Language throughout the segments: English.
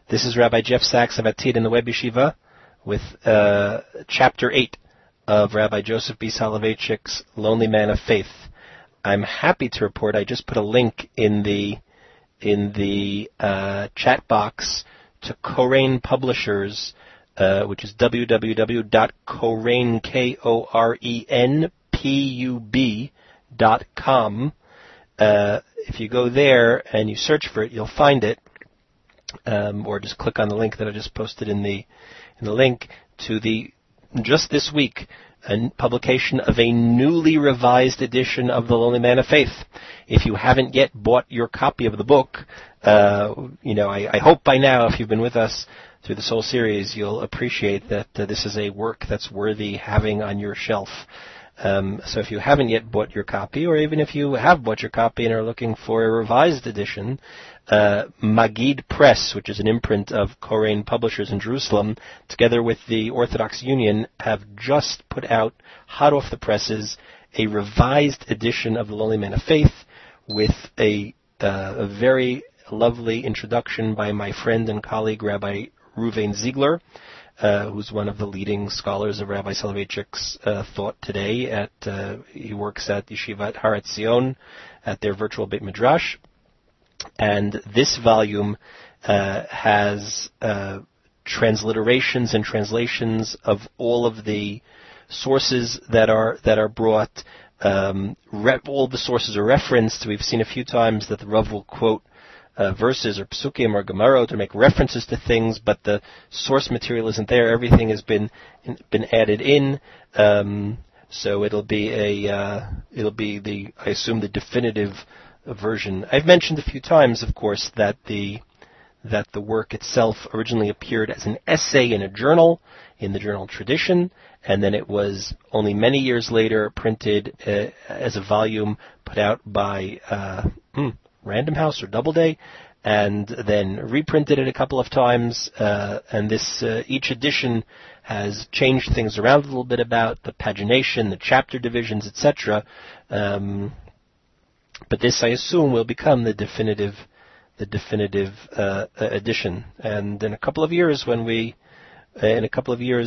This is Rabbi Jeff Sachs of Atid in the Web Yeshiva with Chapter 8 of Rabbi Joseph B. Soloveitchik's Lonely Man of Faith. I'm happy to report I just put a link in the chat box to Koren Publishers, which is www.korenpub.com. If you go there and you search for it, you'll find it. Or just click on the link that I just posted in the link to just this week, a publication of a newly revised edition of The Lonely Man of Faith. If you haven't yet bought your copy of the book, I hope by now, if you've been with us through this whole series, you'll appreciate that this is a work that's worthy having on your shelf. So if you haven't yet bought your copy, or even if you have bought your copy and are looking for a revised edition, Magid Press, which is an imprint of Koren Publishers in Jerusalem, together with the Orthodox Union, have just put out, hot off the presses, a revised edition of The Lonely Man of Faith with a very lovely introduction by my friend and colleague, Rabbi Reuven Ziegler, who's one of the leading scholars of Rabbi Soloveitchik's thought today. He works at Yeshivat Har Etzion at their virtual Beit Midrash. And this volume has transliterations and translations of all of the sources that are brought. All the sources are referenced. We've seen a few times that the Rav will quote verses or psukim or gemara to make references to things, but the source material isn't there. Everything has been added in. So it'll be I assume the definitive version. I've mentioned a few times, of course, that the work itself originally appeared as an essay in a journal, in the journal tradition, and then it was only many years later printed as a volume put out by Random House or Doubleday, and then reprinted it a couple of times, and this each edition has changed things around a little bit about the pagination, the chapter divisions, etc. But this, I assume, will become the definitive edition. And in a couple of years, when we have a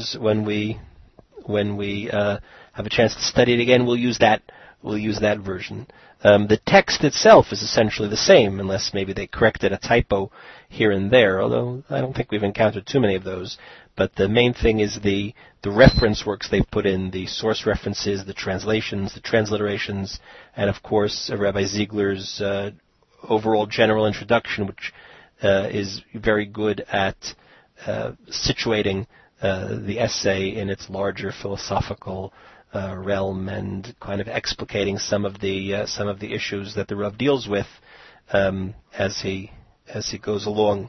chance to study it again, we'll use that version. The text itself is essentially the same, unless maybe they corrected a typo here and there, although I don't think we've encountered too many of those. But the main thing is the reference works they've put in, the source references, the translations, the transliterations, and of course Rabbi Ziegler's overall general introduction, which is very good at situating the essay in its larger philosophical realm and kind of explicating some of the issues that the Rav deals with as he goes along.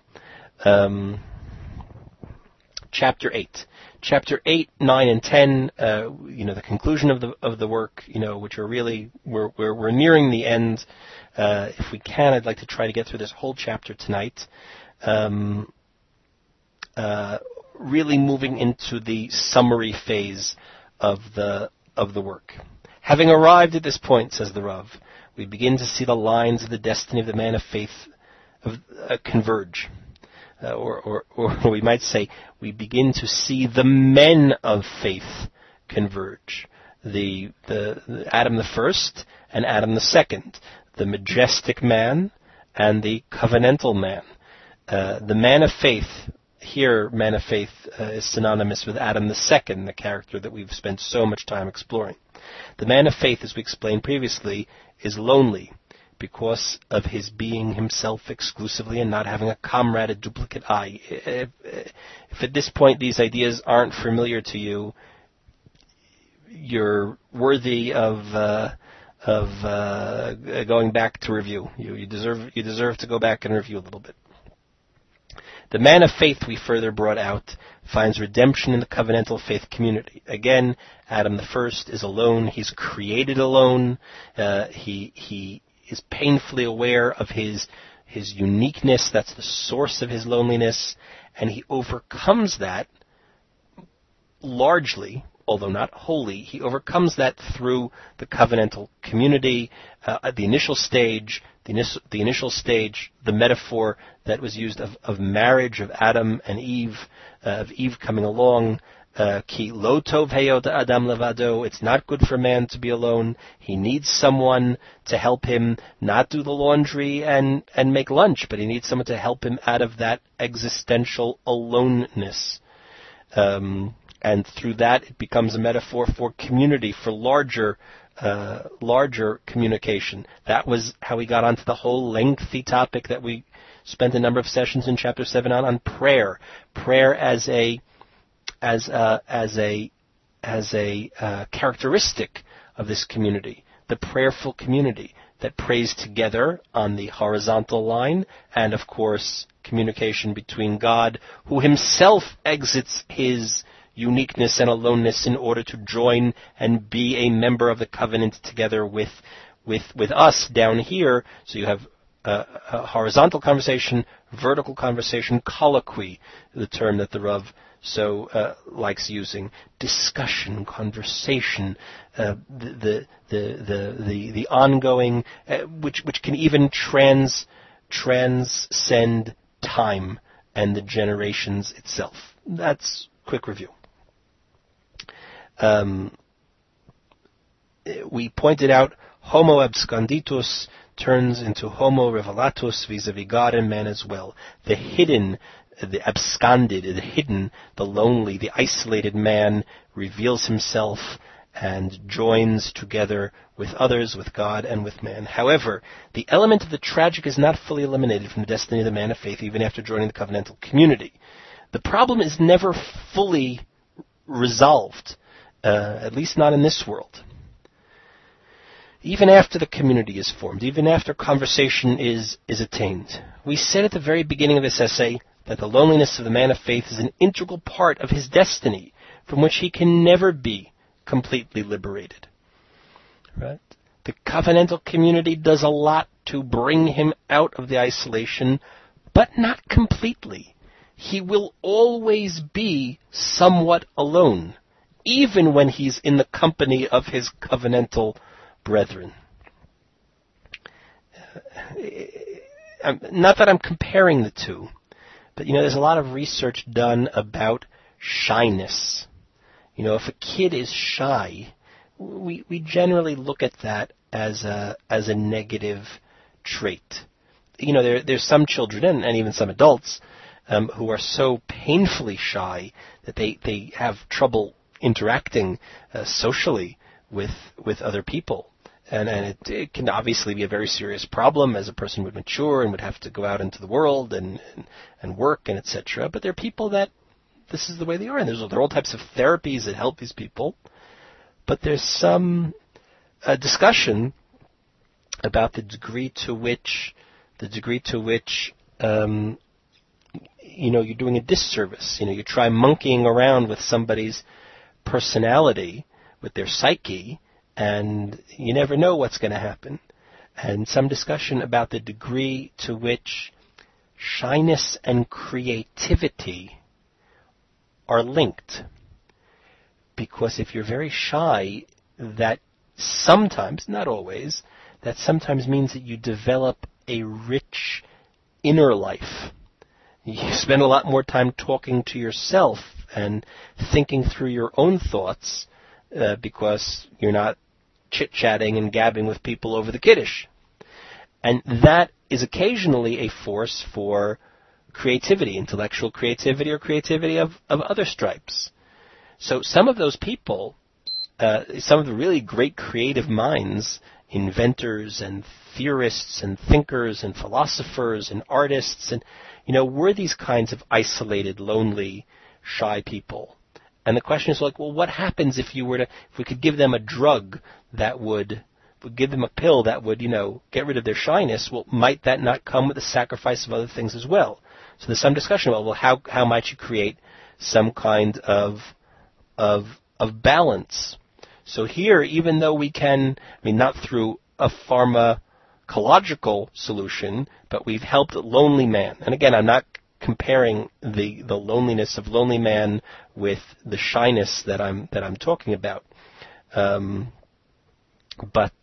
Chapter 8, 9, and 10. The conclusion of the work. Which are really we're nearing the end. If we can, I'd like to try to get through this whole chapter tonight. Really moving into the summary phase of the work. Having arrived at this point, says the Rav, we begin to see the lines of the destiny of the man of faith converge. Or we might say, we begin to see the men of faith converge. The Adam the first and Adam the second, the majestic man and the covenantal man. The man of faith, here man of faith is synonymous with Adam the second, the character that we've spent so much time exploring. The man of faith, as we explained previously, is lonely, because of his being himself exclusively and not having a comrade, a duplicate I. If at this point these ideas aren't familiar to you, you're worthy of going back to review. You deserve to go back and review a little bit. The man of faith, we further brought out, finds redemption in the covenantal faith community. Again, Adam the first is alone. He's created alone. He is painfully aware of his uniqueness. That's the source of his loneliness. And he overcomes that largely, although not wholly. He overcomes that through the covenantal community. At the initial stage, the metaphor that was used of marriage, of Adam and Eve, of Eve coming along. Ki lo tov heyot adam levado. It's not good for man to be alone. He needs someone to help him not do the laundry and make lunch, but he needs someone to help him out of that existential aloneness. And through that, it becomes a metaphor for community, for larger communication. That was how we got onto the whole lengthy topic that we spent a number of sessions in Chapter 7 on prayer. Prayer as a characteristic of this community, the prayerful community that prays together on the horizontal line, and of course communication between God, who himself exits his uniqueness and aloneness in order to join and be a member of the covenant together with us down here. So you have a horizontal conversation, vertical conversation, colloquy, the term that the Rav so likes using, discussion, conversation, the ongoing, which can even transcend time and the generations itself. That's quick review. We pointed out homo absconditus turns into homo revelatus vis-a-vis God and man as well. The hidden, the absconded, the hidden, the lonely, the isolated man reveals himself and joins together with others, with God and with man. However, the element of the tragic is not fully eliminated from the destiny of the man of faith even after joining the covenantal community. The problem is never fully resolved, at least not in this world. Even after the community is formed, even after conversation is attained. We said at the very beginning of this essay that the loneliness of the man of faith is an integral part of his destiny, from which he can never be completely liberated. Right? The covenantal community does a lot to bring him out of the isolation, but not completely. He will always be somewhat alone, even when he's in the company of his covenantal brethren. Not that I'm comparing the two, but there's a lot of research done about shyness. If a kid is shy, we generally look at that as a negative trait. There's some children and even some adults who are so painfully shy that they have trouble interacting socially with other people. And it can obviously be a very serious problem as a person would mature and would have to go out into the world and work and etc. But there are people that this is the way they are, and there are all types of therapies that help these people. But there's some discussion about the degree to which you're doing a disservice. You try monkeying around with somebody's personality, with their psyche, and you never know what's going to happen. And some discussion about the degree to which shyness and creativity are linked. Because if you're very shy, that sometimes, not always, that sometimes means that you develop a rich inner life. You spend a lot more time talking to yourself and thinking through your own thoughts because you're not chit-chatting and gabbing with people over the Kiddush. And that is occasionally a force for creativity, intellectual creativity or creativity of other stripes. So some of those people, some of the really great creative minds, inventors and theorists and thinkers and philosophers and artists, and were these kinds of isolated, lonely, shy people. And the question is what happens if we could give them a drug that would give them a pill that would, get rid of their shyness? Well, might that not come with the sacrifice of other things as well? So there's some discussion about, how might you create some kind of balance? So here, even though we can, not through a pharmacological solution, but we've helped a lonely man. And again, I'm not comparing the loneliness of lonely man with the shyness that I'm talking about. But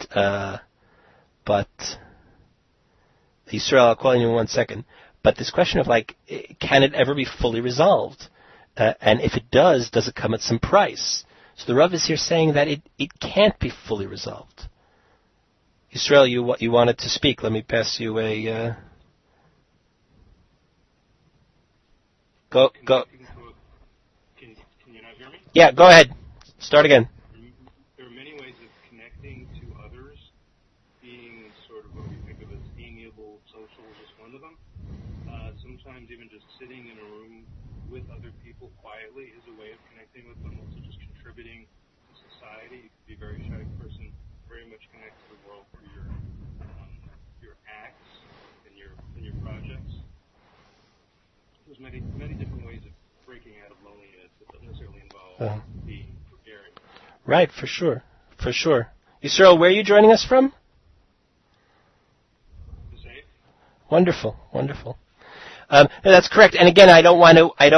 Yisrael, I'll call you in 1 second. But this question of can it ever be fully resolved? And if it does it come at some price? So the Rav is here saying that it can't be fully resolved. Yisrael, you wanted to speak. Let me pass you a... Go. Can you not hear me? Yeah, go ahead. Start again. There are many ways of connecting to others. Being sort of what we think of as amiable, social is just one of them. Sometimes even just sitting in a room with other people quietly is a way of connecting with them. Also just contributing to society. You could be a very shy person, very much connect to the world through your acts and your projects. There's many different ways of breaking out of loneliness that doesn't necessarily involve being gregarious. Right, for sure. Yisrael, where are you joining us from? Safe. Wonderful. That's correct. And again, I want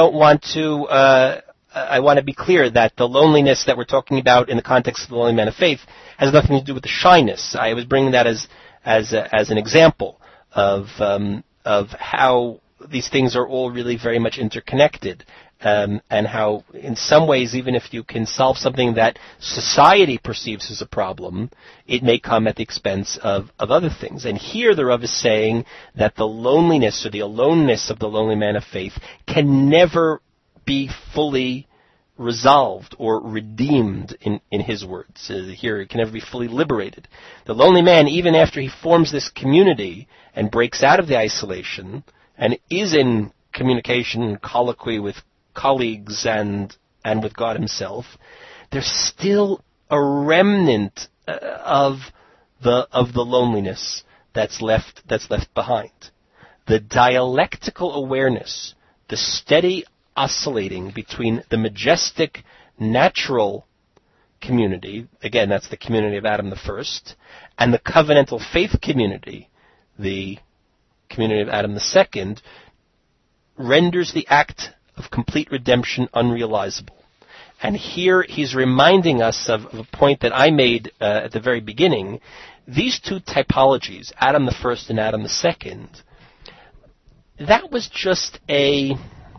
to be clear that the loneliness that we're talking about in the context of the lonely man of faith has nothing to do with the shyness. I was bringing that as an example of how these things are all really very much interconnected, and how in some ways, even if you can solve something that society perceives as a problem, it may come at the expense of other things. And here the Rav is saying that the loneliness or the aloneness of the lonely man of faith can never be fully resolved or redeemed, in his words. Here, it can never be fully liberated. The lonely man, even after he forms this community and breaks out of the isolation and is in communication and colloquy with colleagues and with God himself, there's still a remnant of the loneliness that's left behind. The dialectical awareness, the steady oscillating between the majestic, natural community, again, that's the community of Adam the first, and the covenantal faith community, the community of Adam the second, renders the act of complete redemption unrealizable. And here he's reminding us of a point that I made at the very beginning. These two typologies, Adam the first and Adam the second, that was just a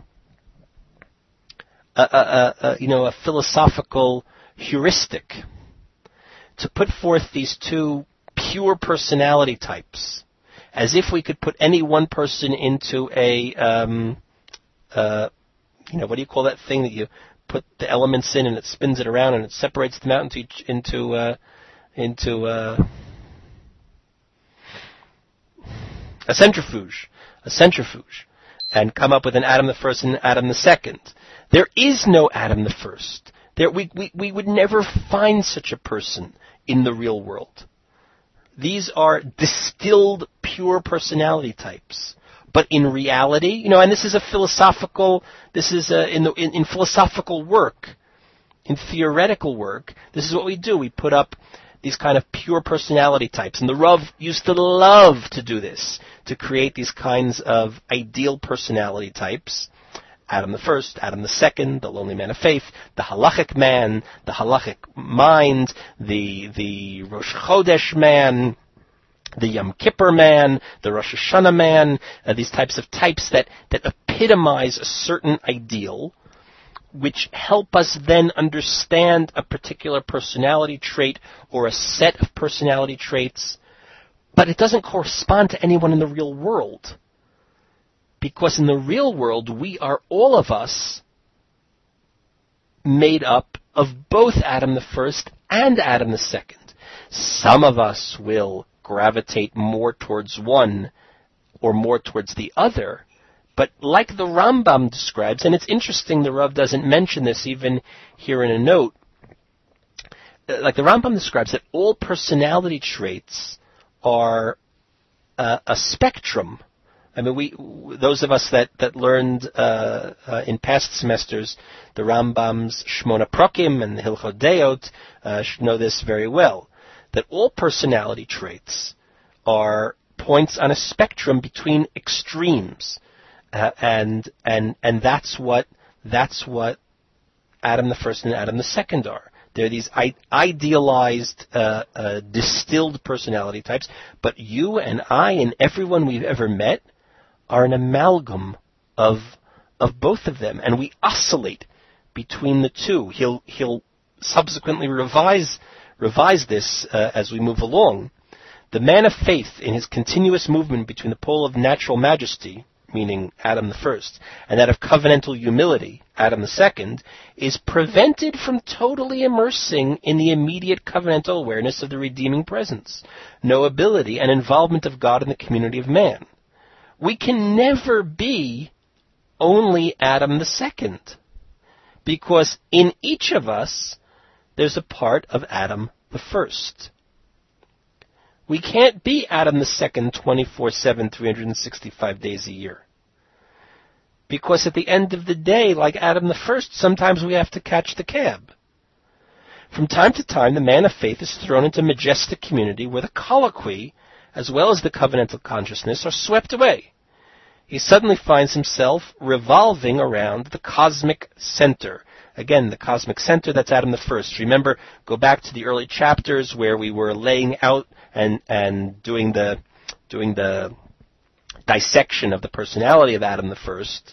philosophical heuristic to put forth these two pure personality types, as if we could put any one person into a what do you call that thing that you put the elements in and it spins it around and it separates them out into a centrifuge, and come up with an Adam the first and an Adam the second. There is no Adam the first. We would never find such a person in the real world. These are distilled, pure personality types. But in reality, and this is in philosophical work, in theoretical work, this is what we do. We put up these kind of pure personality types. And the Rav used to love to do this, to create these kinds of ideal personality types. Adam the first, Adam the second, the lonely man of faith, the halachic man, the halachic mind, the Rosh Chodesh man, the Yom Kippur man, the Rosh Hashanah man, these types of types that epitomize a certain ideal, which help us then understand a particular personality trait or a set of personality traits, but it doesn't correspond to anyone in the real world. Because in the real world, we are, all of us, made up of both Adam the first and Adam the second. Some of us will gravitate more towards one or more towards the other. But like the Rambam describes, and it's interesting the Rav doesn't mention this even here in a note, like the Rambam describes that all personality traits are a spectrum. I mean, those of us that learned in past semesters the Rambam's Shmona Prokim and the Hilchot Deot should know this very well, that all personality traits are points on a spectrum between extremes. and that's what Adam the first and Adam the second are. They're these idealized, distilled personality types, but you and I and everyone we've ever met are an amalgam of both of them, and we oscillate between the two. He'll subsequently revise this as we move along. The man of faith, in his continuous movement between the pole of natural majesty, meaning Adam the first, and that of covenantal humility, Adam the second, is prevented from totally immersing in the immediate covenantal awareness of the redeeming presence, knowability, and involvement of God in the community of man. We can never be only Adam the second, because in each of us there's a part of Adam the first. We can't be Adam the second 24/7, 365 days a year. Because at the end of the day, like Adam the first, sometimes we have to catch the cab. From time to time, the man of faith is thrown into majestic community where the colloquy, as well as the covenantal consciousness, are swept away. He suddenly finds himself revolving around the cosmic center. Again, the cosmic center, that's Adam the first. Remember, go back to the early chapters where we were laying out and doing the dissection of the personality of Adam the first.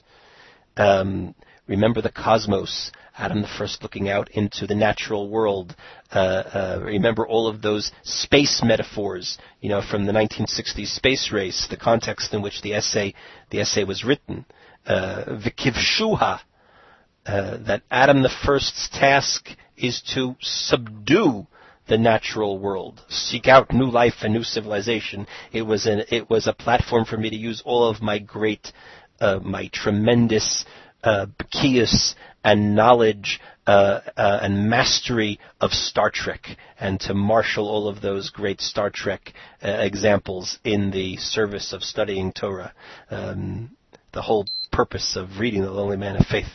Remember the cosmos, Adam the first looking out into the natural world. Remember all of those space metaphors, from the 1960s space race, the context in which the essay was written. Vikivshuha, that Adam the first's task is to subdue the natural world, seek out new life and new civilization. It was a platform for me to use all of my my tremendous bekius and knowledge and mastery of Star Trek, and to marshal all of those great Star Trek examples in the service of studying Torah. The whole purpose of reading The Lonely Man of Faith.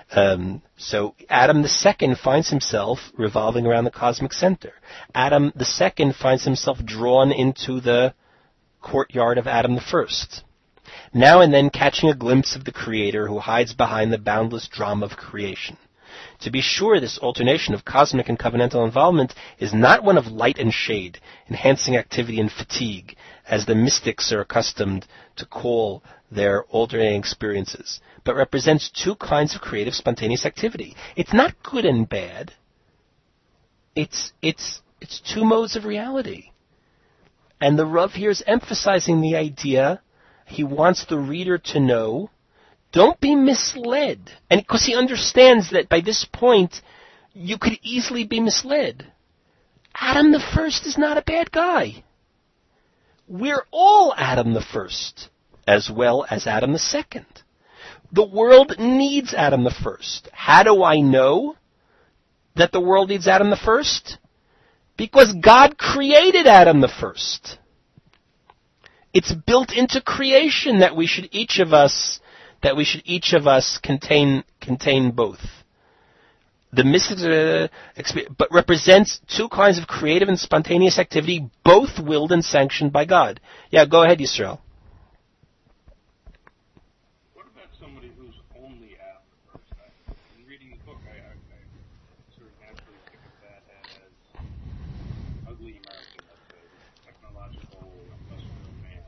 So Adam the second finds himself revolving around the cosmic center. Adam the second finds himself drawn into the courtyard of Adam the first, now and then catching a glimpse of the Creator who hides behind the boundless drama of creation. To be sure, this alternation of cosmic and covenantal involvement is not one of light and shade, enhancing activity and fatigue, as the mystics are accustomed to call their alternating experiences, but represents two kinds of creative, spontaneous activity. It's not good and bad. It's two modes of reality. And the Rav here is emphasizing the idea. He wants the reader to know, don't be misled. And because he understands that by this point, you could easily be misled. Adam the first is not a bad guy. We're all Adam the first, as well as Adam the second. The world needs Adam the first. How do I know that the world needs Adam the first? Because God created Adam the first. It's built into creation that we should each of us contain both. The mystics, but represents two kinds of creative and spontaneous activity, both willed and sanctioned by God. Yeah, go ahead, Yisrael. What about somebody who's only Adam the first? In reading the book, I sort of naturally think of that as ugly American, as a technological, industrial man.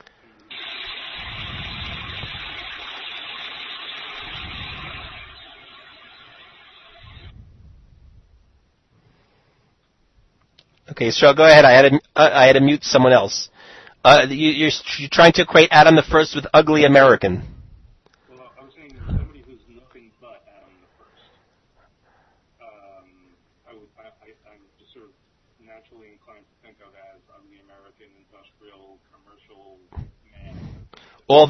Okay, so go ahead. I had to mute someone else. You're trying to equate Adam the first with ugly American. Well, I was saying somebody who's nothing but Adam the first. I'm just sort of naturally inclined to think of as ugly American, industrial, commercial man. All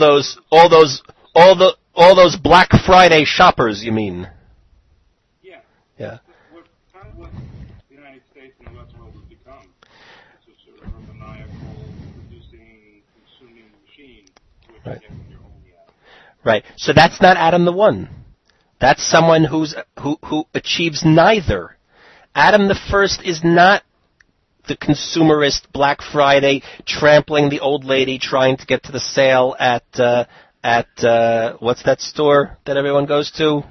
those Black Friday shoppers, you mean? Yeah. Yeah. What the United States and the Western world has become. It's a sort of a maniacal, producing, consuming machine, which Right. I guess you're only Adam. Right. So that's not Adam the one. That's someone who achieves neither. Adam the first is not the consumerist Black Friday trampling the old lady trying to get to the sale at what's that store that everyone goes to?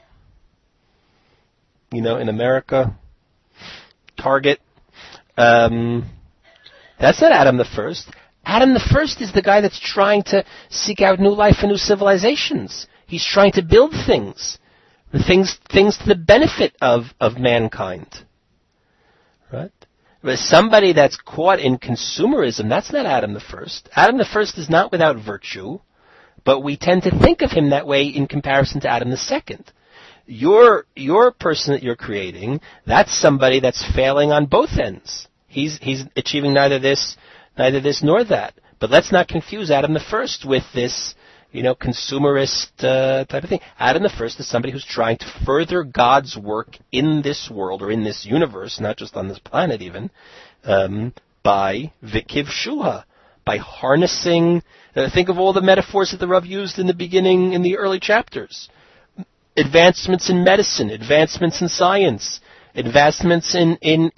In America, Target. That's not Adam the First. Adam the First is the guy that's trying to seek out new life and new civilizations. He's trying to build things to the benefit of mankind. Right? But somebody that's caught in consumerism, that's not Adam the First. Adam the First is not without virtue, but we tend to think of him that way in comparison to Adam the Second. Your person that you're creating, that's somebody that's failing on both ends. He's achieving neither this nor that. But let's not confuse Adam the First with this, consumerist type of thing. Adam the First is somebody who's trying to further God's work in this world or in this universe, not just on this planet even, by Vikiv Shuha, by harnessing. Think of all the metaphors that the Rav used in the beginning, in the early chapters. Advancements in medicine, advancements in science, advancements in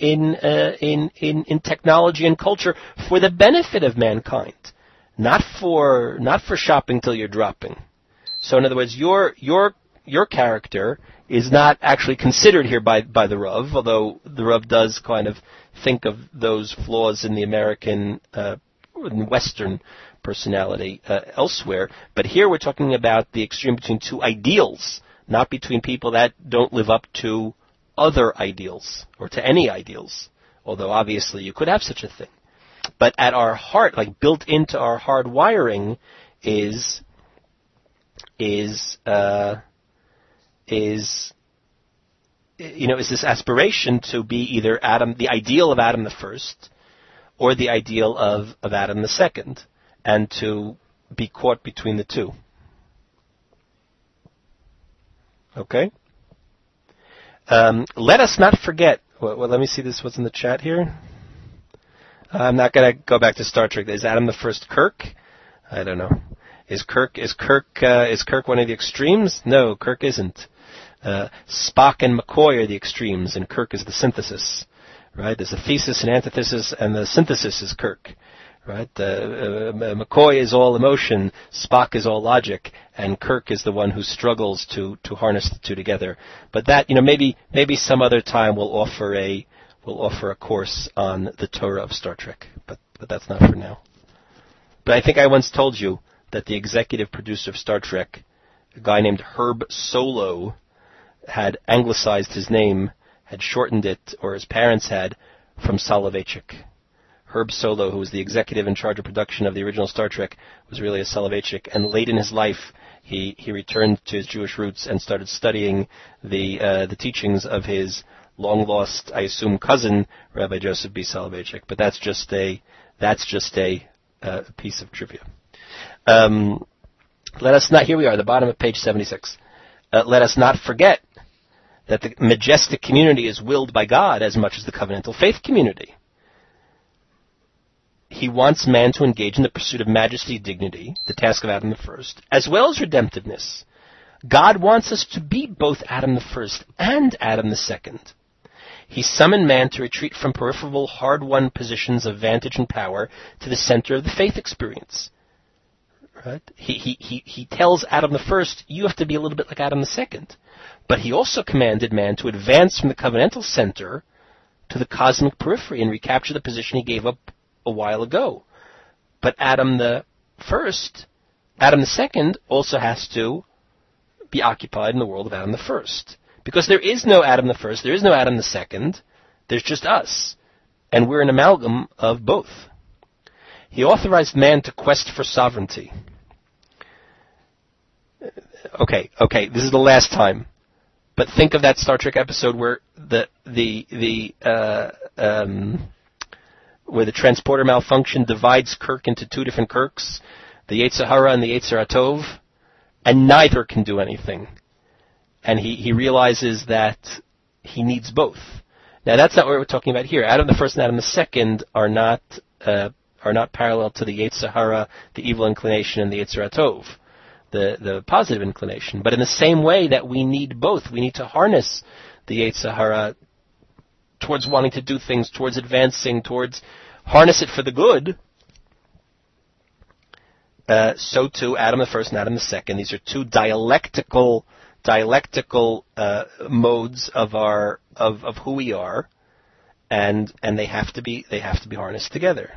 technology and culture for the benefit of mankind, not for shopping till you're dropping. So in other words, your character is not actually considered here by the Rav, although the Rav does kind of think of those flaws in the American Western personality elsewhere. But here we're talking about the extreme between two ideals, not between people that don't live up to other ideals or to any ideals, although obviously you could have such a thing. But at our heart, like built into our hard wiring, is this aspiration to be either Adam, the ideal of Adam the First, or the ideal of Adam the Second, and to be caught between the two. Okay? Let us not forget. Well, let me see this. What's in the chat here? I'm not going to go back to Star Trek. Is Adam the First Kirk? I don't know. Is Kirk one of the extremes? No, Kirk isn't. Spock and McCoy are the extremes, and Kirk is the synthesis. Right? There's a thesis, an antithesis, and the synthesis is Kirk. Right? McCoy is all emotion, Spock is all logic, and Kirk is the one who struggles to harness the two together. But that, maybe some other time we'll offer a course on the Torah of Star Trek. But that's not for now. But I think I once told you that the executive producer of Star Trek, a guy named Herb Solow, had anglicized his name, had shortened it, or his parents had, from Soloveitchik. Herb Solow, who was the executive in charge of production of the original Star Trek, was really a Soloveitchik. And late in his life, he returned to his Jewish roots and started studying the teachings of his long-lost, I assume, cousin, Rabbi Joseph B. Soloveitchik. But that's just a piece of trivia. Let us not, here we are, the bottom of page 76. Let us not forget that the majestic community is willed by God as much as the covenantal faith community. He wants man to engage in the pursuit of majesty, dignity, the task of Adam the First, as well as redemptiveness. God wants us to be both Adam the First and Adam the Second. He summoned man to retreat from peripheral, hard-won positions of vantage and power to the center of the faith experience. Right? He tells Adam the First, you have to be a little bit like Adam the Second. But he also commanded man to advance from the covenantal center to the cosmic periphery and recapture the position he gave up a while ago. But Adam the Second also has to be occupied in the world of Adam the First. Because there is no Adam the First, there is no Adam the Second, there's just us. And we're an amalgam of both. He authorized man to quest for sovereignty. Okay, this is the last time. But think of that Star Trek episode where where the transporter malfunction divides Kirk into two different Kirks, the Yetzer Hara and the Yetzer HaTov, and neither can do anything. And he realizes that he needs both. Now that's not what we're talking about here. Adam the First and Adam the Second are not parallel to the Yetzer Hara, the evil inclination, and the Yetzer HaTov, the positive inclination. But in the same way that we need both, we need to harness the Yetzer Hara towards wanting to do things, towards advancing, towards harness it for the good. so too Adam the first and Adam the second. These are two dialectical modes of who we are, and they have to be harnessed together.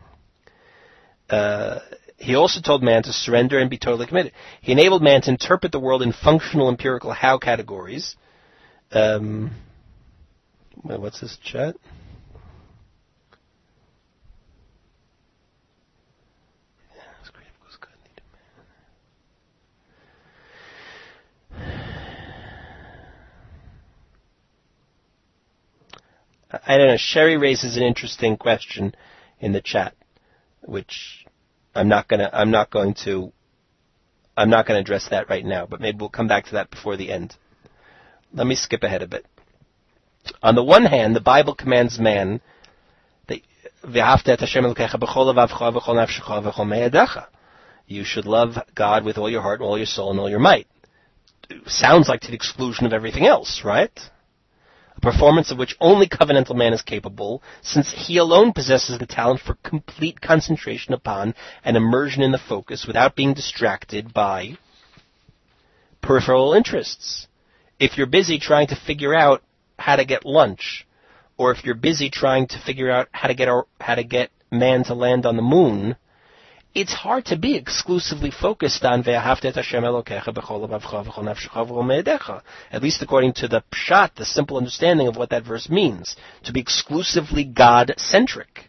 He also told man to surrender and be totally committed. He enabled man to interpret the world in functional, empirical how categories. What's this chat? I don't know. Sherry raises an interesting question in the chat, which I'm not going to address that right now, but maybe we'll come back to that before the end. Let me skip ahead a bit. On the one hand, the Bible commands man that you should love God with all your heart, all your soul, and all your might. Sounds like to the exclusion of everything else, right? A performance of which only covenantal man is capable, since he alone possesses the talent for complete concentration upon and immersion in the focus without being distracted by peripheral interests. If you're busy trying to figure out how to get lunch, or if you're busy trying to figure out how to get man to land on the moon, it's hard to be exclusively focused on at least according to the pshat, the simple understanding of what that verse means, to be exclusively God-centric.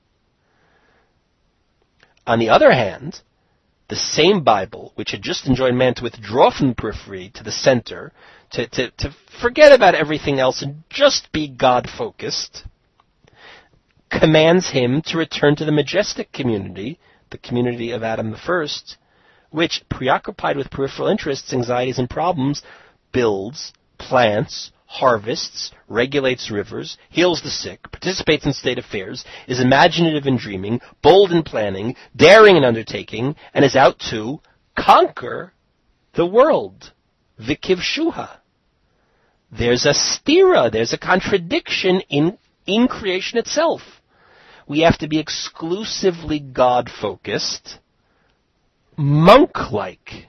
On the other hand, the same Bible, which had just enjoined man to withdraw from the periphery to the center, to forget about everything else and just be God-focused, commands him to return to the majestic community, the community of Adam the first, which, preoccupied with peripheral interests, anxieties, and problems, builds, plants, harvests, regulates rivers, heals the sick, participates in state affairs, is imaginative in dreaming, bold in planning, daring in undertaking, and is out to conquer the world. Vikivshuha. There's a stira, there's a contradiction in creation itself. We have to be exclusively God-focused, monk-like.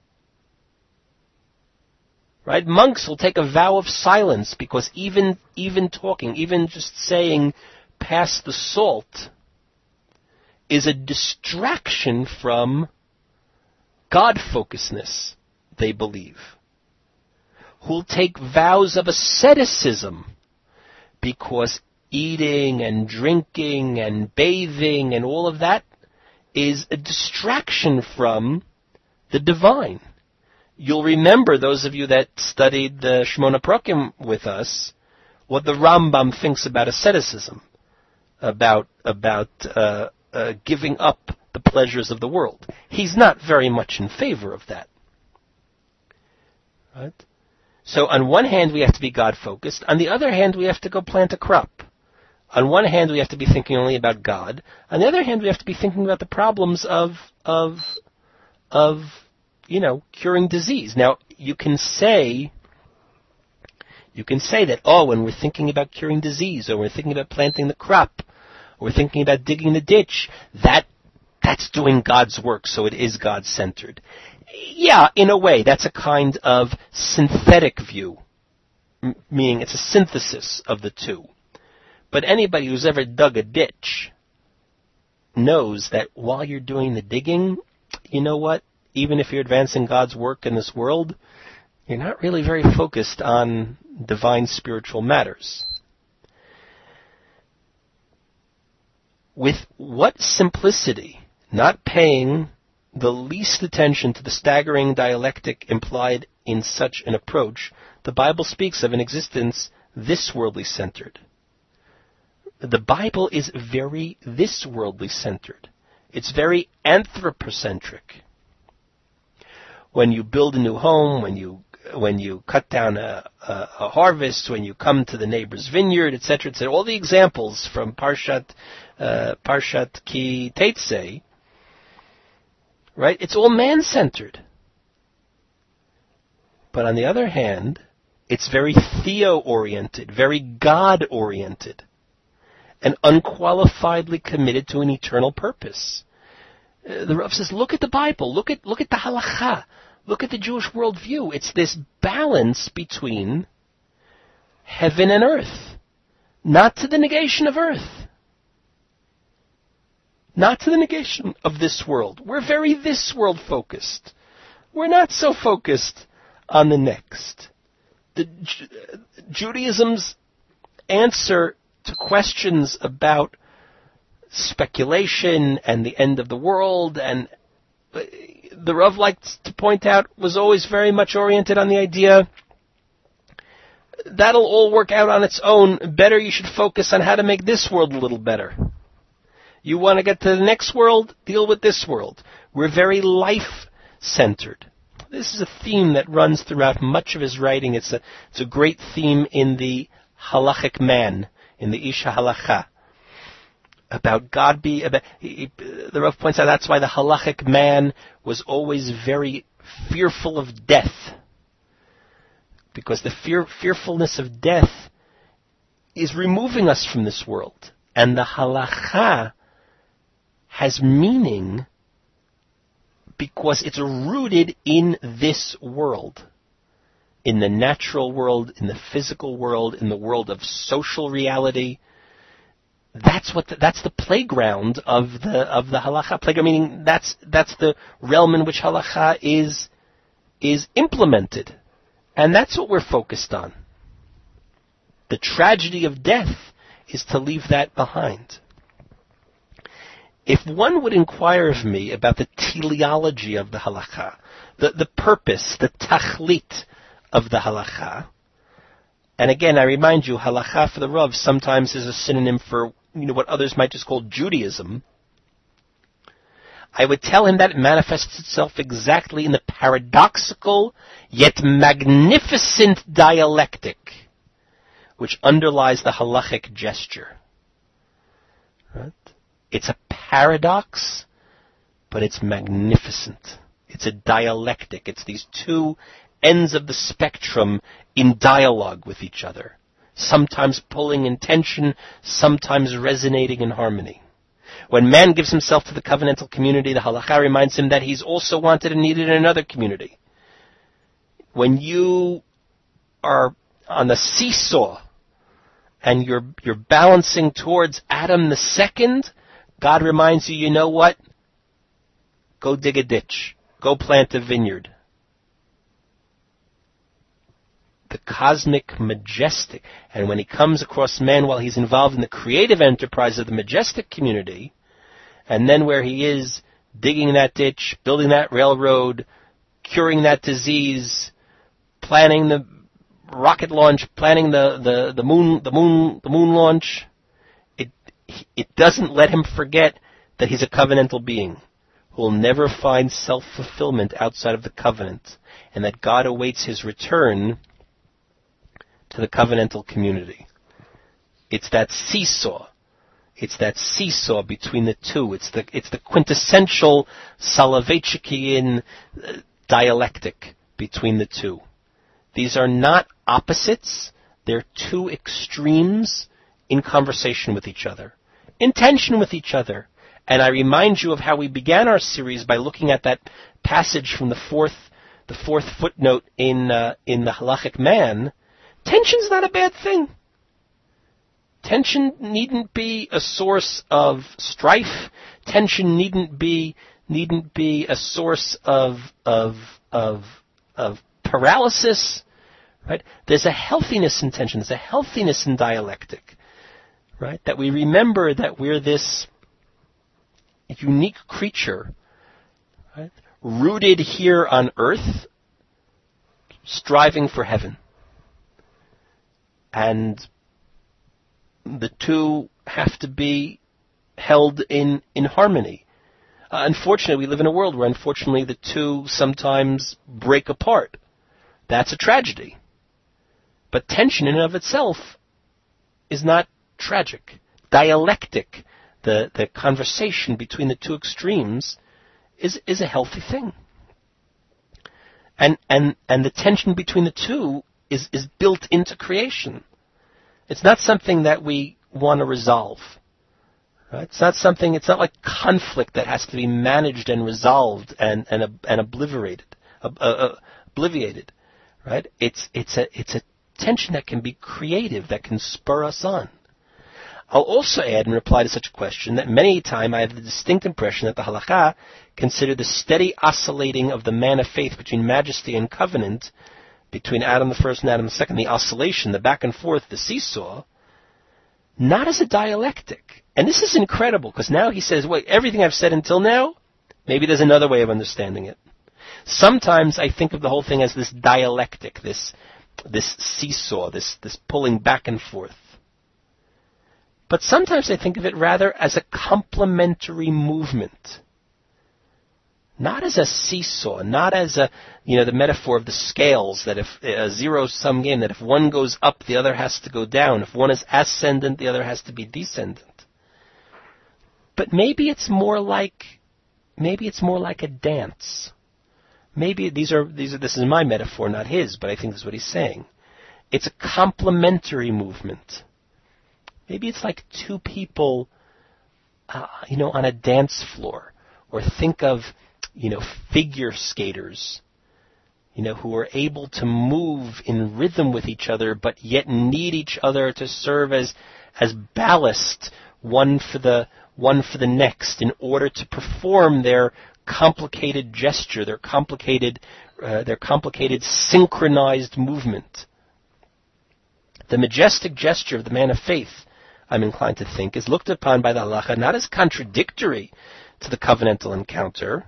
Right? Monks will take a vow of silence because even talking, even just saying, pass the salt, is a distraction from God-focusedness, they believe. Who'll take vows of asceticism because eating and drinking and bathing and all of that is a distraction from the divine. You'll remember, those of you that studied the Shmona Prakim with us, what the Rambam thinks about asceticism, about giving up the pleasures of the world. He's not very much in favor of that. Right? So on one hand we have to be God-focused. On the other hand we have to go plant a crop. On one hand we have to be thinking only about God. On the other hand we have to be thinking about the problems of curing disease. Now, you can say that, when we're thinking about curing disease, or we're thinking about planting the crop, or we're thinking about digging the ditch, that's doing God's work, so it is God-centered. Yeah, in a way, that's a kind of synthetic view, meaning it's a synthesis of the two. But anybody who's ever dug a ditch knows that while you're doing the digging, you know what? Even if you're advancing God's work in this world, you're not really very focused on divine spiritual matters. With what simplicity, not paying the least attention to the staggering dialectic implied in such an approach, the Bible speaks of an existence this-worldly centered. The Bible is very this-worldly centered. It's very anthropocentric. When you build a new home, when you cut down a harvest, when you come to the neighbor's vineyard, etc., all the examples from Parshat Ki Teitzei, right? It's all man-centered. But on the other hand, it's very theo-oriented, very God-oriented, and unqualifiedly committed to an eternal purpose. The Rav says, look at the Bible, look at the halakha, look at the Jewish worldview. It's this balance between heaven and earth, not to the negation of earth, not to the negation of this world. We're very this world focused. We're not so focused on the next. Judaism's answer to questions about speculation and the end of the world, and the Rav liked to point out, was always very much oriented on the idea that'll all work out on its own. Better you should focus on how to make this world a little better. You want to get to the next world, deal with this world. We're very life-centered. This is a theme that runs throughout much of his writing. It's a great theme in the halachic man, in the Isha Halacha, about God the Rav points out that's why the halachic man was always very fearful of death, because the fearfulness of death is removing us from this world, and the halacha has meaning because it's rooted in this world, in the natural world, in the physical world, in the world of social reality. That's the playground of the halacha. Playground meaning that's the realm in which halacha is implemented, and that's what we're focused on. The tragedy of death is to leave that behind. If one would inquire of me about the teleology of the halacha, the purpose, the tachlit of the halacha, and again, I remind you, halacha for the Rav sometimes is a synonym for what others might just call Judaism, I would tell him that it manifests itself exactly in the paradoxical yet magnificent dialectic which underlies the halachic gesture. Right? It's a paradox, but it's magnificent. It's a dialectic. It's these two ends of the spectrum in dialogue with each other, sometimes pulling in tension, sometimes resonating in harmony. When man gives himself to the covenantal community, the halakha reminds him that he's also wanted and needed in another community. When you are on the seesaw and you're balancing towards Adam the second, God reminds you, you know what? Go dig a ditch. Go plant a vineyard. The cosmic majestic. And when he comes across man while he's involved in the creative enterprise of the majestic community, and then where he is digging that ditch, building that railroad, curing that disease, planning the rocket launch, planning the moon launch, it doesn't let him forget that he's a covenantal being who will never find self-fulfillment outside of the covenant, and that God awaits his return to the covenantal community. It's that seesaw. It's that seesaw between the two. It's the quintessential Soloveitchikian dialectic between the two. These are not opposites. They're two extremes in conversation with each other, in tension with each other. And I remind you of how we began our series by looking at that passage from the fourth footnote in the Halachic Man. Tension's not a bad thing. Tension needn't be a source of strife. Tension needn't be a source of paralysis. Right? There's a healthiness in tension. There's a healthiness in dialectic. Right? That we remember that we're this unique creature, right? Rooted here on earth, striving for heaven. And the two have to be held in harmony. Unfortunately, we live in a world where, unfortunately, the two sometimes break apart. That's a tragedy. But tension in and of itself is not tragic. Dialectic, the conversation between the two extremes, is a healthy thing. And the tension between the two is built into creation. It's not something that we want to resolve. Right? It's not like conflict that has to be managed and resolved and obliterated. Right? It's a tension that can be creative, that can spur us on. I'll also add in reply to such a question that many a time I have the distinct impression that the halakha consider the steady oscillating of the man of faith between majesty and covenant, between Adam the first and Adam the second, the oscillation, the back and forth, the seesaw, not as a dialectic. And this is incredible, because now he says, wait, everything I've said until now, maybe there's another way of understanding it. Sometimes I think of the whole thing as this dialectic, this seesaw, this pulling back and forth. But sometimes I think of it rather as a complementary movement. Not as a seesaw, not as the metaphor of the scales, that if a zero-sum game, that if one goes up, the other has to go down. If one is ascendant, the other has to be descendant. But maybe it's more like a dance. Maybe this is my metaphor, not his, but I think this is what he's saying. It's a complementary movement. Maybe it's like two people, on a dance floor. Or think of, figure skaters, who are able to move in rhythm with each other, but yet need each other to serve as ballast, one for the next, in order to perform their complicated gesture, their complicated synchronized movement. The majestic gesture of the man of faith, I'm inclined to think, is looked upon by the halakha not as contradictory to the covenantal encounter.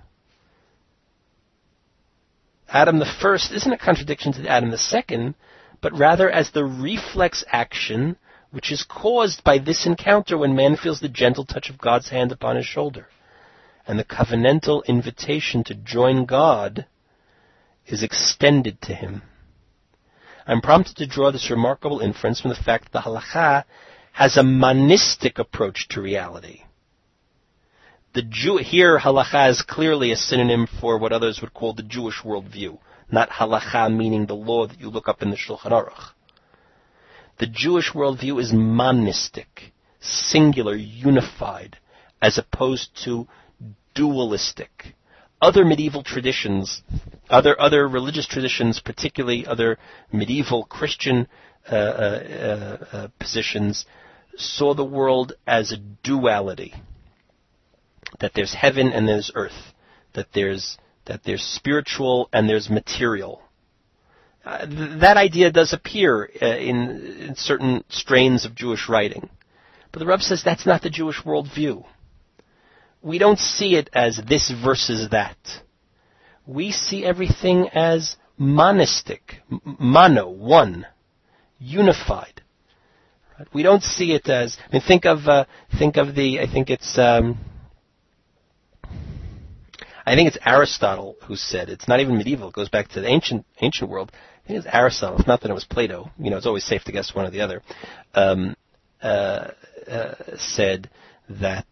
Adam the first isn't a contradiction to Adam the second, but rather as the reflex action which is caused by this encounter when man feels the gentle touch of God's hand upon his shoulder. And the covenantal invitation to join God is extended to him. I'm prompted to draw this remarkable inference from the fact that the halakha has a monistic approach to reality. Here, halakha is clearly a synonym for what others would call the Jewish worldview, not halakha meaning the law that you look up in the Shulchan Aruch. The Jewish worldview is monistic, singular, unified, as opposed to dualistic. Other medieval traditions, other religious traditions, particularly other medieval Christian positions, saw the world as a duality. That there's heaven and there's earth, that there's spiritual and there's material. That idea does appear in certain strains of Jewish writing, but the Rav says that's not the Jewish worldview. We don't see it as this versus that. We see everything as monistic, mono, one, unified. We don't see it as. Think of the. I think it's Aristotle who said, it's not even medieval, it goes back to the ancient world. I think it's Aristotle, it's not that it was Plato, it's always safe to guess one or the other, said that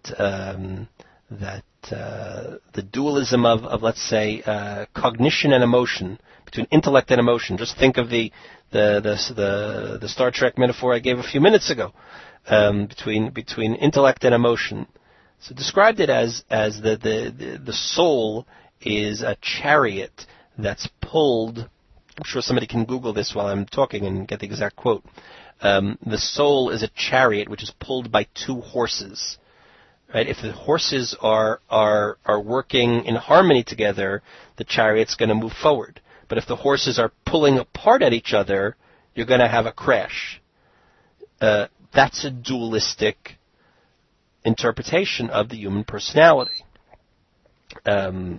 the dualism of let's say, cognition and emotion, between intellect and emotion, just think of the Star Trek metaphor I gave a few minutes ago, between intellect and emotion. So described it as the soul is a chariot that's pulled. I'm sure somebody can Google this while I'm talking and get the exact quote. The soul is a chariot which is pulled by two horses. Right? If the horses are working in harmony together, the chariot's going to move forward. But if the horses are pulling apart at each other, you're going to have a crash. That's a dualistic interpretation of the human personality. The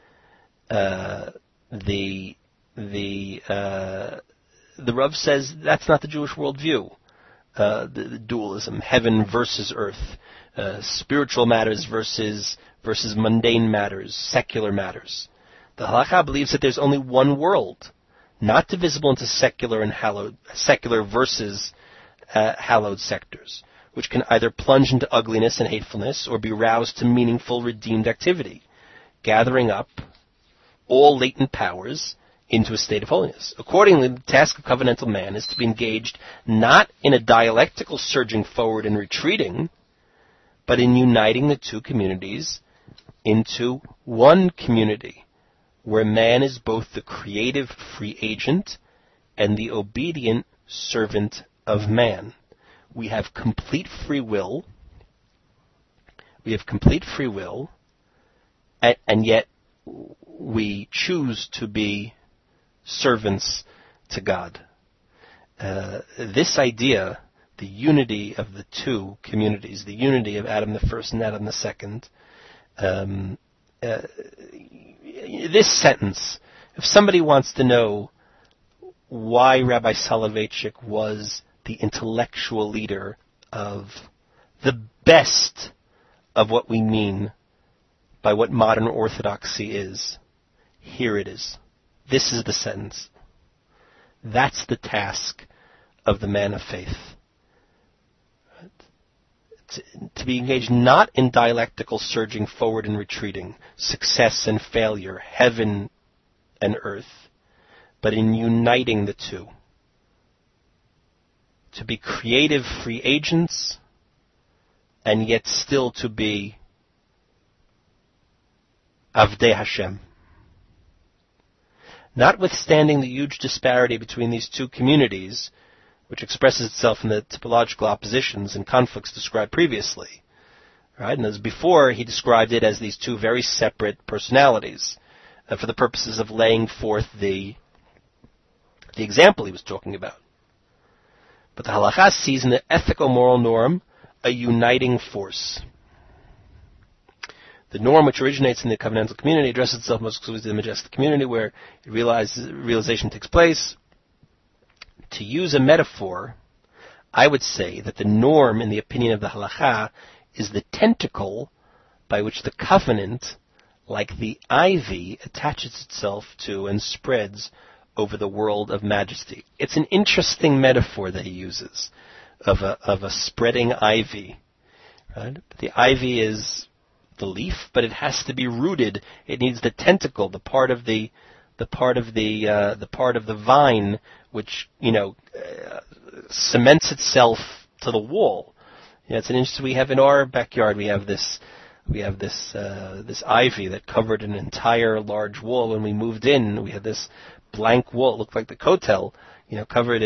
Rav says that's not the Jewish worldview. The dualism, heaven versus earth, spiritual matters versus mundane matters, secular matters. The halakha believes that there's only one world, not divisible into secular and hallowed, secular versus hallowed sectors, which can either plunge into ugliness and hatefulness or be roused to meaningful, redeemed activity, gathering up all latent powers into a state of holiness. Accordingly, the task of covenantal man is to be engaged not in a dialectical surging forward and retreating, but in uniting the two communities into one community, where man is both the creative free agent and the obedient servant of man. We have complete free will. And yet we choose to be servants to God. This idea, the unity of the two communities, the unity of Adam the first and Adam the second, this sentence, if somebody wants to know why Rabbi Soloveitchik was the intellectual leader of the best of what we mean by what modern orthodoxy is, here it is. This is the sentence. That's the task of the man of faith. To be engaged not in dialectical surging forward and retreating, success and failure, heaven and earth, but in uniting the two. To be creative free agents, and yet still to be Avdei Hashem. Notwithstanding the huge disparity between these two communities, which expresses itself in the typological oppositions and conflicts described previously, right? And as before, he described it as these two very separate personalities for the purposes of laying forth the example he was talking about. But the halakha sees in the ethical moral norm a uniting force. The norm, which originates in the covenantal community, addresses itself most exclusively to the majestic community, where realization takes place. To use a metaphor, I would say that the norm, in the opinion of the halakha, is the tentacle by which the covenant, like the ivy, attaches itself to and spreads over the world of majesty. It's an interesting metaphor that he uses of a spreading ivy. Right? The ivy is the leaf, but it has to be rooted. It needs the tentacle, the part of the vine which cements itself to the wall. It's an interesting. We have in our backyard. We have this ivy that covered an entire large wall. When we moved in, we had this blank wall. It looked like the Kotel, covered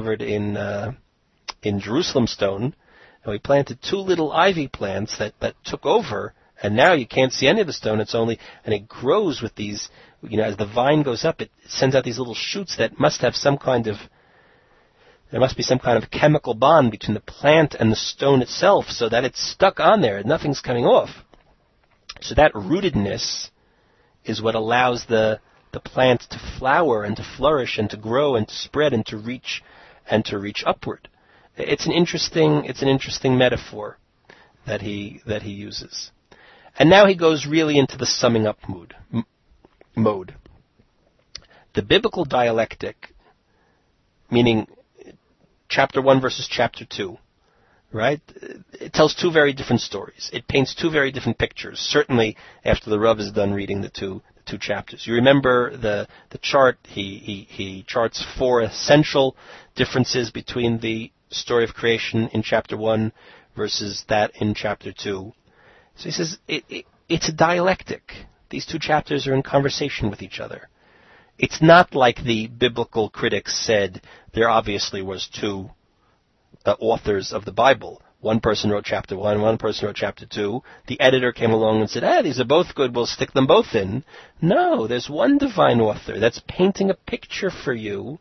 in Jerusalem stone. And we planted two little ivy plants that took over. And now you can't see any of the stone. And it grows with these, as the vine goes up, it sends out these little shoots that must have there must be some kind of chemical bond between the plant and the stone itself so that it's stuck on there and nothing's coming off. So that rootedness is what allows the plant to flower and to flourish and to grow and to spread and to reach upward. It's an interesting metaphor that he uses. And now he goes really into the summing up mode. The biblical dialectic, meaning chapter 1 versus chapter 2, right? It tells two very different stories. It paints two very different pictures, certainly after the Rav is done reading the two chapters. You remember the chart, he charts four essential differences between the story of creation in chapter 1 versus that in chapter 2. So he says it's a dialectic. These two chapters are in conversation with each other. It's not like the biblical critics said there obviously was two authors of the Bible. One person wrote chapter 1, one person wrote chapter 2. The editor came along and said, these are both good, we'll stick them both in. No, there's one divine author that's painting a picture for you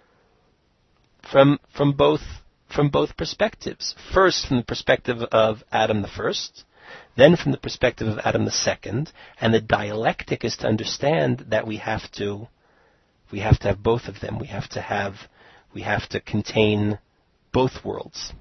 from both perspectives. First, from the perspective of Adam the first, then from the perspective of Adam the second, and the dialectic is to understand that we have to have both of them. We have to contain both worlds.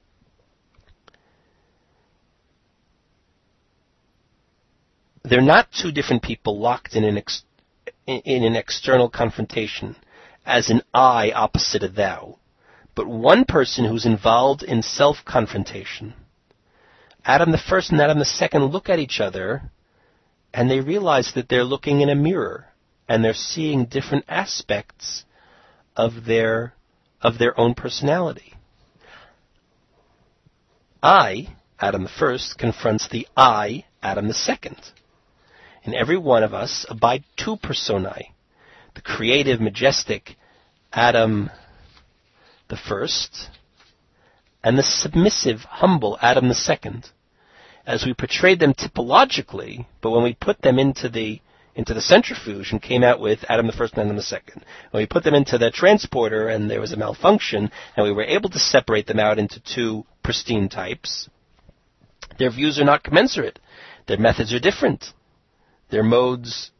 They're not two different people locked in an external confrontation as an I opposite a thou, but one person who's involved in self-confrontation. Adam the first and Adam the second look at each other, and they realize that they're looking in a mirror, and they're seeing different aspects of their own personality. I Adam the first, confronts the I, Adam the second. In every one of us abide two personae, the creative, majestic Adam the first, and the submissive, humble Adam the second. As we portrayed them typologically, but when we put them into the centrifuge and came out with Adam the first and Adam the second, when we put them into the transporter and there was a malfunction, and we were able to separate them out into two pristine types, their views are not commensurate. Their methods are different. Their modes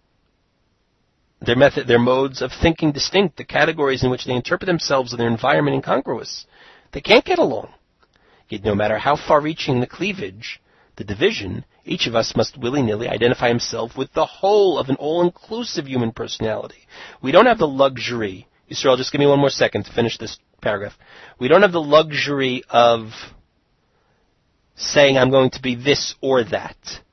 of thinking distinct. The categories in which they interpret themselves and their environment incongruous. They can't get along. Yet no matter how far-reaching the cleavage, the division, each of us must willy-nilly identify himself with the whole of an all-inclusive human personality. We don't have the luxury, Yisrael, just give me one more second to finish this paragraph. We don't have the luxury of saying I'm going to be this or that.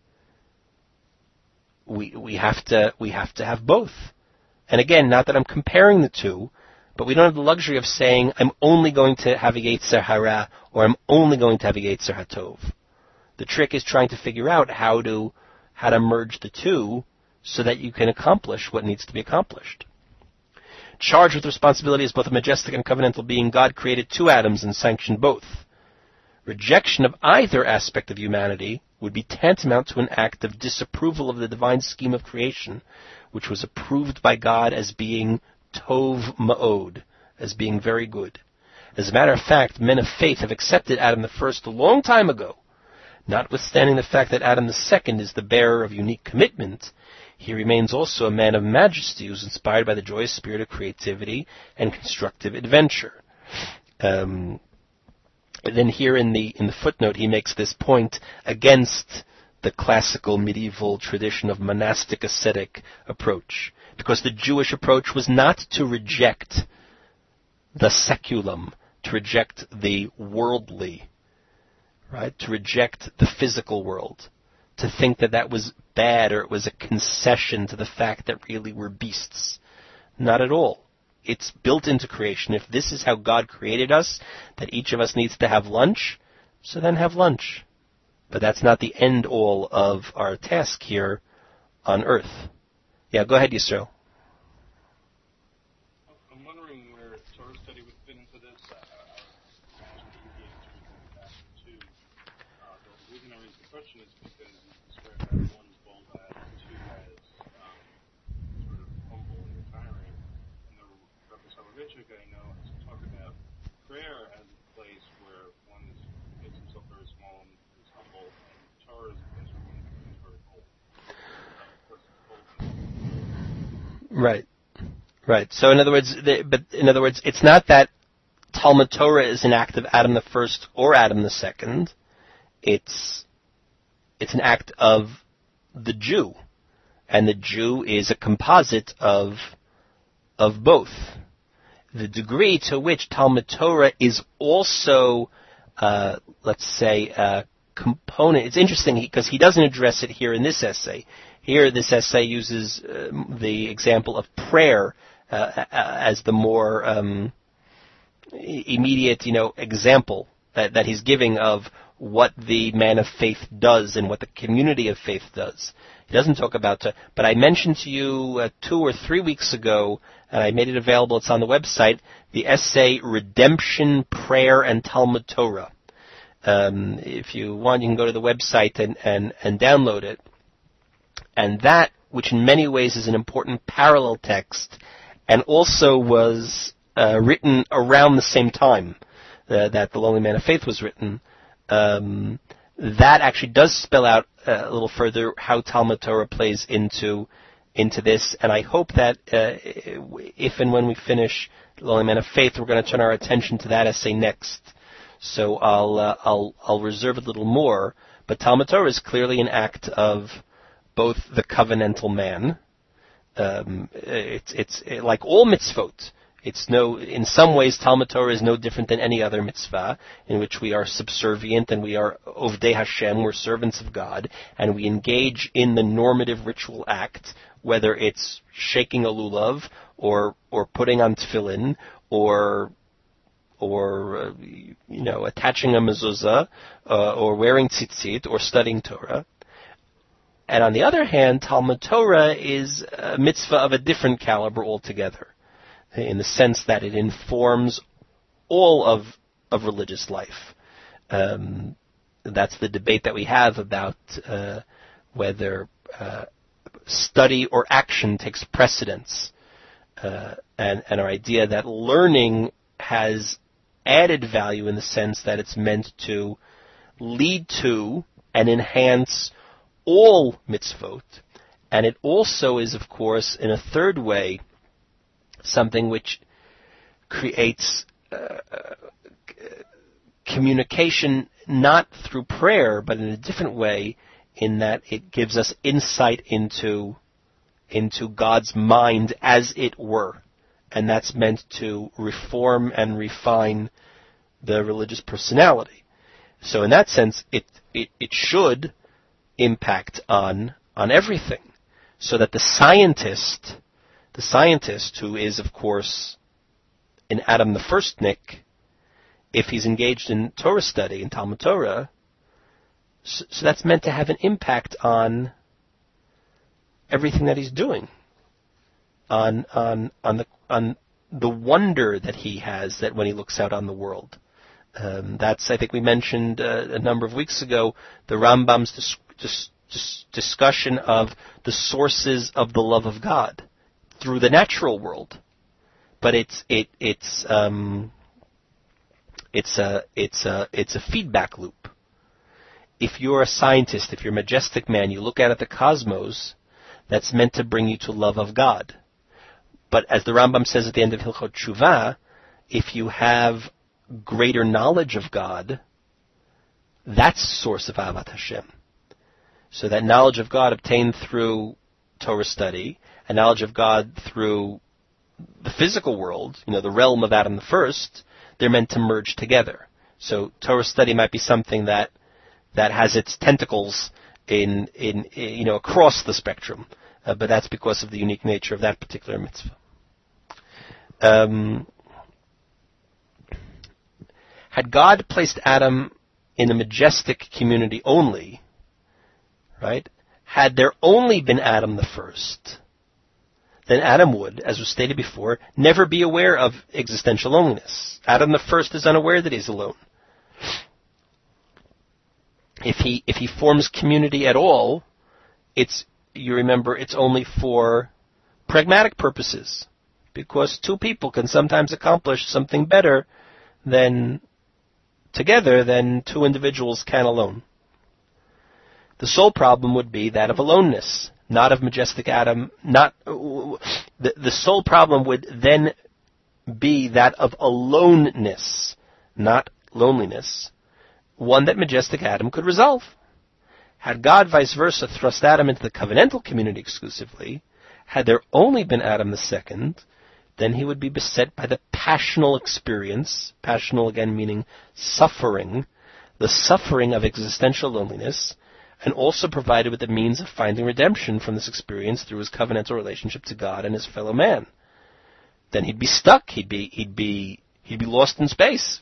We have to have both. And again, not that I'm comparing the two, but we don't have the luxury of saying I'm only going to have a Yetzer Hara or I'm only going to have a Yetzer HaTov. The trick is trying to figure out how to merge the two so that you can accomplish what needs to be accomplished. Charged with responsibility as both a majestic and covenantal being, God created two Adams and sanctioned both. Rejection of either aspect of humanity would be tantamount to an act of disapproval of the divine scheme of creation, which was approved by God as being Tov Ma'od, as being very good. As a matter of fact, men of faith have accepted Adam the first a long time ago. Notwithstanding the fact that Adam the second is the bearer of unique commitment, he remains also a man of majesty who is inspired by the joyous spirit of creativity and constructive adventure. Then here in the footnote he makes this point against the classical medieval tradition of monastic ascetic approach, because the Jewish approach was not to reject the seculum, to reject the worldly, right? To reject the physical world, to think that that was bad or it was a concession to the fact that really we're beasts. Not at all. It's built into creation. If this is how God created us, that each of us needs to have lunch, so then have lunch. But that's not the end all of our task here on earth. Yeah, go ahead, Yisrael. I'm wondering where Torah study would fit into this. I imagine the easy answer is going back to the reason I raised the question is because you described that one's bold as, two as sort of humble and retiring. And the Rabbi Soloveitchik, I know, has talked about prayer as a place where one makes himself very small and is humble, and Torah is a place where one becomes very bold. Right. So in other words, it's not that Talmud Torah is an act of Adam the first or Adam the second. It's an act of the Jew, and the Jew is a composite of both. The degree to which Talmud Torah is also, let's say, a component. It's interesting because he doesn't address it here in this essay. Here, this essay uses the example of prayer as the more immediate, example that he's giving of what the man of faith does and what the community of faith does. He doesn't talk about, but I mentioned to you 2 or 3 weeks ago, and I made it available, it's on the website, the essay Redemption, Prayer, and Talmud Torah. If you want, you can go to the website and download it. And that, which in many ways is an important parallel text, and also was written around the same time that The Lonely Man of Faith was written, that actually does spell out a little further how Talmud Torah plays into this. And I hope that if and when we finish The Lonely Man of Faith, we're going to turn our attention to that essay next. So I'll reserve a little more. But Talmud Torah is clearly an act of both the covenantal man. It's like all mitzvot. In some ways, Talmud Torah is no different than any other mitzvah, in which we are subservient and we are Ovdei Hashem, we're servants of God, and we engage in the normative ritual act, whether it's shaking a lulav, or putting on tefillin, or attaching a mezuzah, or wearing tzitzit, or studying Torah. And on the other hand, Talmud Torah is a mitzvah of a different caliber altogether, in the sense that it informs all of religious life. That's the debate that we have about whether study or action takes precedence, and our idea that learning has added value in the sense that it's meant to lead to and enhance all mitzvot, and it also is, of course, in a third way, something which creates communication not through prayer, but in a different way, in that it gives us insight into God's mind, as it were, and that's meant to reform and refine the religious personality. So in that sense, it should impact on everything, so that the scientist who is, of course, in Adam the Firstnik, if he's engaged in Torah study, in Talmud Torah, so that's meant to have an impact on everything that he's doing, on the wonder that he has that when he looks out on the world. That's, I think we mentioned a number of weeks ago, the Rambam's discussion of the sources of the love of God through the natural world, but it's a feedback loop. If you're a scientist, if you're a majestic man, you look out at the cosmos, that's meant to bring you to love of God. But as the Rambam says at the end of Hilchot Teshuvah, if you have greater knowledge of God, that's the source of Ahavat Hashem. So that knowledge of God obtained through Torah study, and knowledge of God through the physical world, the realm of Adam the First, they're meant to merge together. So Torah study might be something that has its tentacles in across the spectrum, but that's because of the unique nature of that particular mitzvah. Had God placed Adam in a majestic community only, right? Had there only been Adam the First, then Adam would, as was stated before, never be aware of existential loneliness. Adam the First is unaware that he's alone. If he forms community at all, it's only for pragmatic purposes, because two people can sometimes accomplish something better together than two individuals can alone. The sole problem would be that of aloneness, not of majestic Adam. The sole problem would then be that of aloneness, not loneliness, one that majestic Adam could resolve. Had God, vice versa, thrust Adam into the covenantal community exclusively, had there only been Adam the Second, then he would be beset by the passional experience, passional again meaning suffering, the suffering of existential loneliness, and also provided with the means of finding redemption from this experience through his covenantal relationship to God and his fellow man. Then he'd be stuck. He'd be lost in space.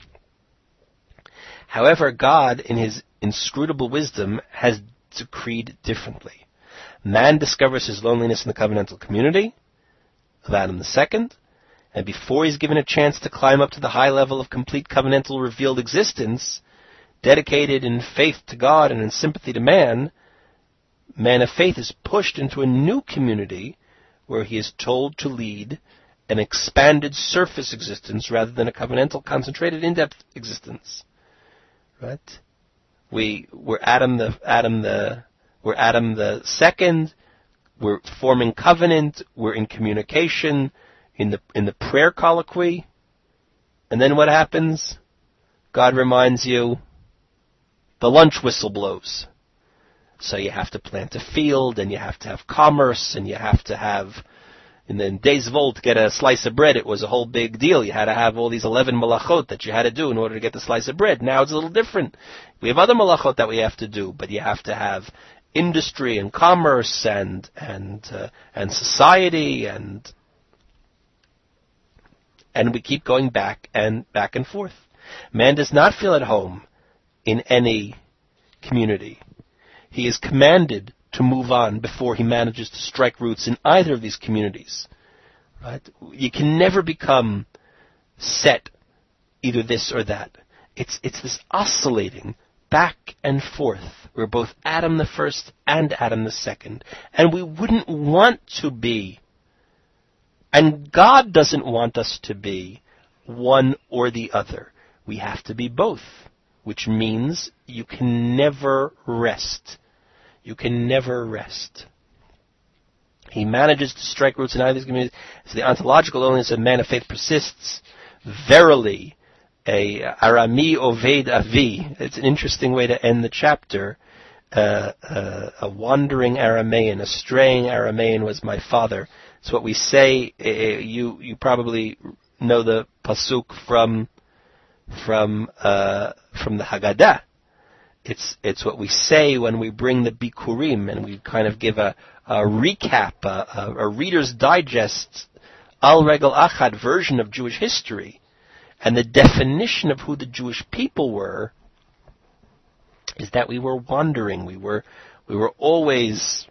However, God, in his inscrutable wisdom, has decreed differently. Man discovers his loneliness in the covenantal community of Adam II, and before he's given a chance to climb up to the high level of complete covenantal revealed existence, dedicated in faith to God and in sympathy to man of faith is pushed into a new community where he is told to lead an expanded surface existence rather than a covenantal, concentrated, in-depth existence. Right? We're Adam the Second. We're forming covenant. We're in communication, in the prayer colloquy, and then what happens? God reminds you, the lunch whistle blows. So you have to plant a field, and you have to have commerce, and you have to have, in the days of old, to get a slice of bread, it was a whole big deal. You had to have all these 11 malachot that you had to do in order to get the slice of bread. Now it's a little different. We have other malachot that we have to do, but you have to have industry and commerce and society and And we keep going back and forth. Man does not feel at home in any community. He is commanded to move on before he manages to strike roots in either of these communities. Right? You can never become set either this or that. It's this oscillating back and forth. We're both Adam the first and Adam the second. And we wouldn't want to be, and God doesn't want us to be, one or the other. We have to be both, which means you can never rest. You can never rest. He manages to strike roots in either of these communities. So the ontological loneliness of man of faith persists. Verily, a Arami Oved Avi. It's an interesting way to end the chapter. A wandering Aramaean, a straying Aramaean was my father. It's what we say. You probably know the pasuk from the Haggadah. It's what we say when we bring the Bikurim, and we kind of give a recap, a Reader's Digest, Al Regel Achad version of Jewish history. And the definition of who the Jewish people were is that we were wandering. We were always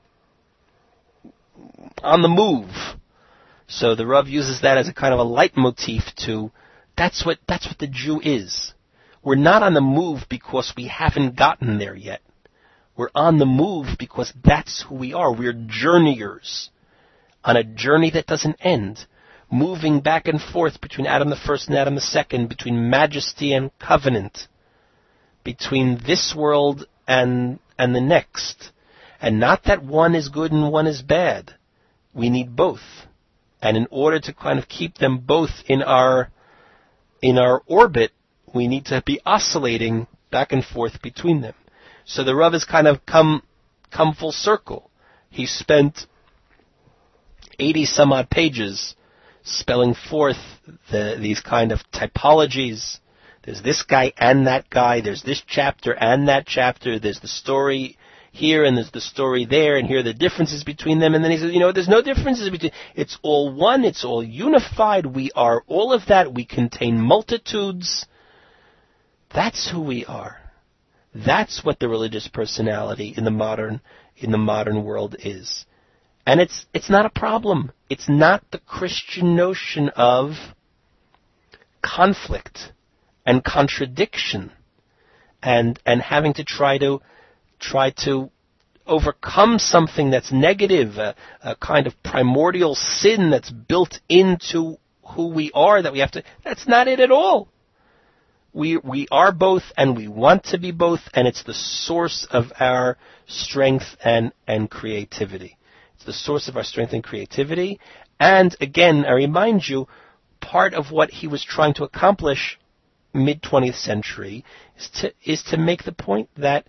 on the move. So the Rav uses that as a kind of a leitmotif to, that's what the Jew is. We're not on the move because we haven't gotten there yet. We're on the move because that's who we are. We're journeyers on a journey that doesn't end, moving back and forth between Adam the first and Adam the second, between majesty and covenant, between this world and the next. And not that one is good and one is bad. We need both. And in order to kind of keep them both in our orbit, we need to be oscillating back and forth between them. So the Rav has kind of come full circle. He spent 80 some odd pages spelling forth these kind of typologies. There's this guy and that guy. There's this chapter and that chapter. There's the story here and there's the story there, and here are the differences between them. And then he says, there's no differences between. It's all one. It's all unified. We are all of that. We contain multitudes. That's who we are. That's what the religious personality in the modern world is. And it's not a problem. It's not the Christian notion of conflict and contradiction and having to try to overcome something that's negative, a kind of primordial sin that's built into who we are that we have to. That's not it at all. We are both, and we want to be both, and it's the source of our strength and creativity. It's the source of our strength and creativity. And again, I remind you, part of what he was trying to accomplish mid-20th century is to make the point that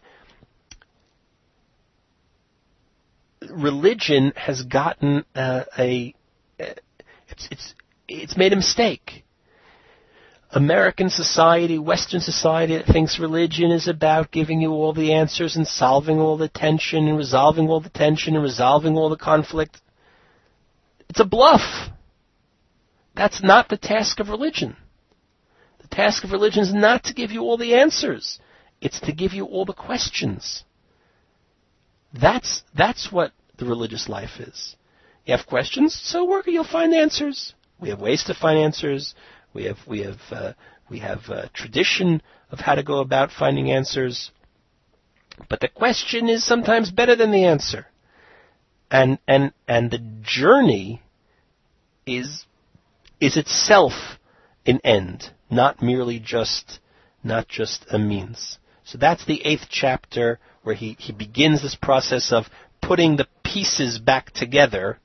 religion has gotten it's made a mistake. American society, Western society, thinks religion is about giving you all the answers and solving all the tension and resolving all the tension and resolving all the conflict. It's a bluff. That's not the task of religion. The task of religion is not to give you all the answers. It's to give you all the questions. That's what the religious life is. You have questions, so you'll find answers. We have ways to find answers. We have a tradition of how to go about finding answers. But the question is sometimes better than the answer. And the journey is itself an end, not merely just a means. So that's the 8th chapter, where he begins this process of putting the pieces back together,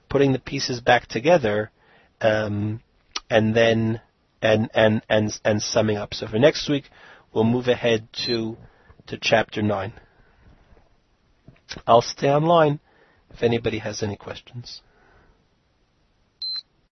and then and summing up. So for next week, we'll move ahead to chapter 9. I'll stay online if anybody has any questions.